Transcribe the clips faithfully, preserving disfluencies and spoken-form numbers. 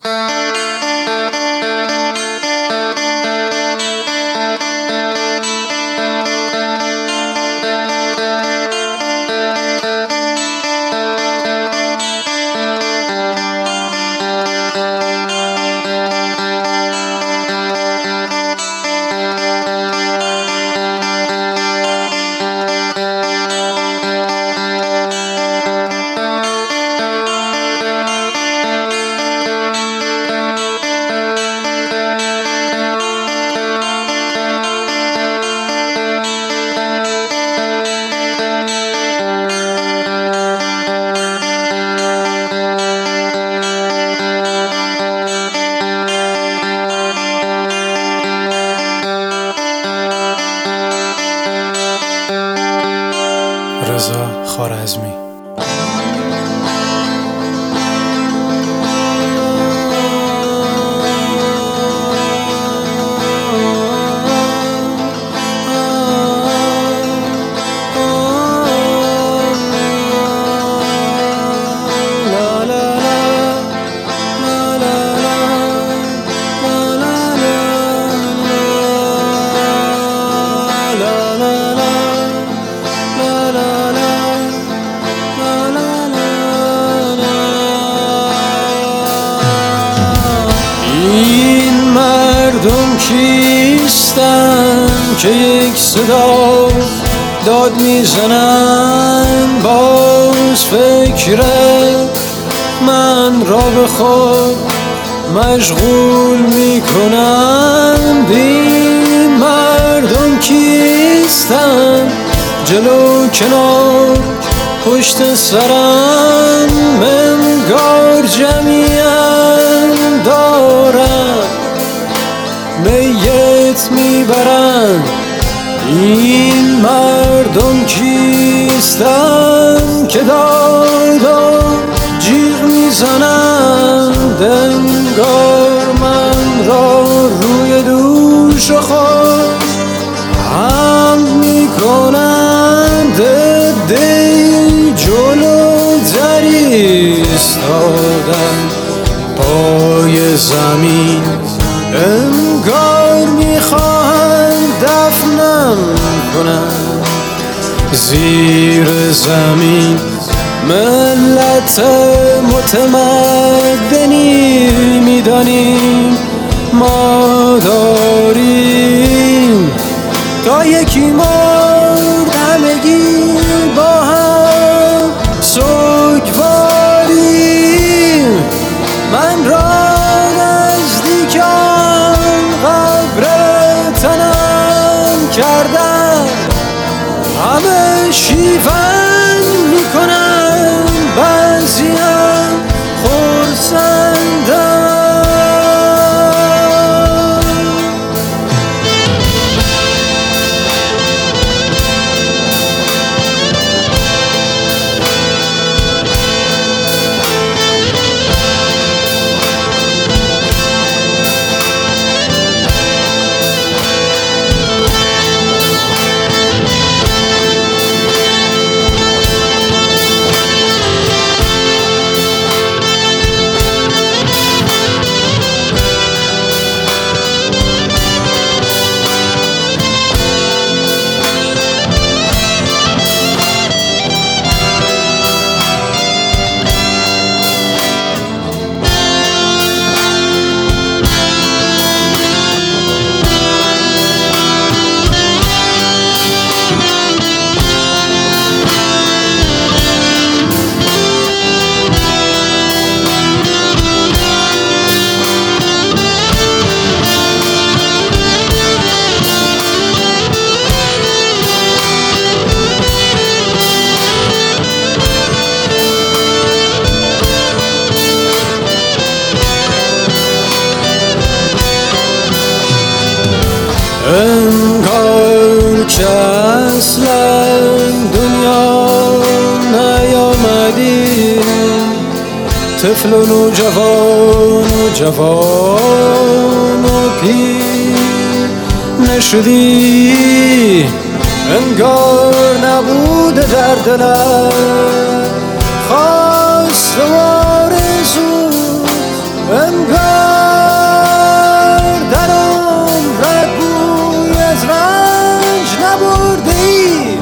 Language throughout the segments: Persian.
رضا خوارزمی. مردم کیستن که یک صدا داد میزنن، باز فکر من را به خود مشغول میکنن. این مردم کیستن جلو کنار پشت سرم، منگار جمعیت دارن میت میبرن. این مردم کیستن که دادا جیغ میزنند، انگار من را روی دوش خود هم میکنند. دی جلو در ایستادن پای زمین، انگار میخواهند دفنم کنند زیر زمین. ملت متمدنی میدانیم ما داریم، تا یکی مرد همگی با هم سوگواریم. من را کردن همه شیون میکنن، بعضی هم خرسندن. انگار که اصلا دنیا نیامدیم، طفل و نوجوان و جوان و پیر نشدی. انگار نبود در دلت خواست و آرزوت، انگار در عمرت بوی از رنج نبردی.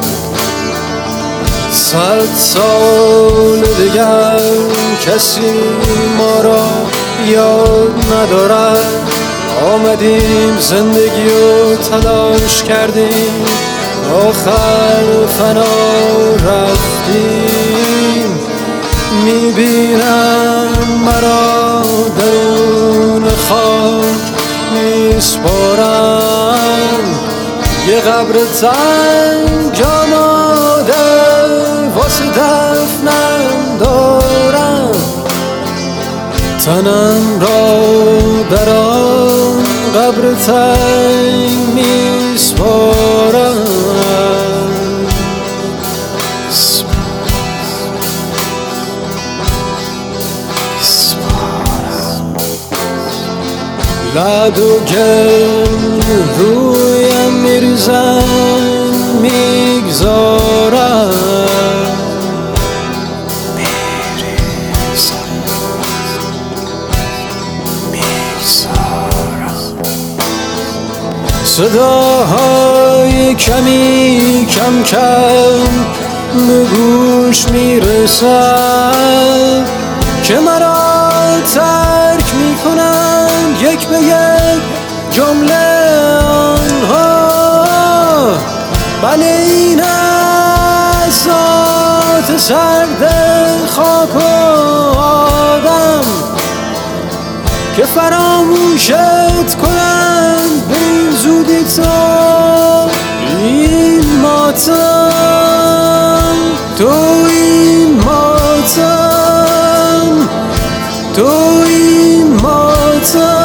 صد سال دیگر کسی ما را یاد ندارد. آمدیم زندگی رو تلاش کردیم، آخر فنا رفتیم. میبینم مرا درون خاک میسپارم، یه قبر تنگ آماده واسه دفنم دارم. تنم را در آن قبر تنگ میسپارم. لعد و گل رویم میریزن میگذارم، صداهای کمی کم کم به گوش میرسد که مرا ترک میکنند یک به یک جمله آنها. بله این از ذات سرد خاک و آدم که فراموشت کنند به این زودی تا این ماتم. تو این ماتم، تو این ماتم.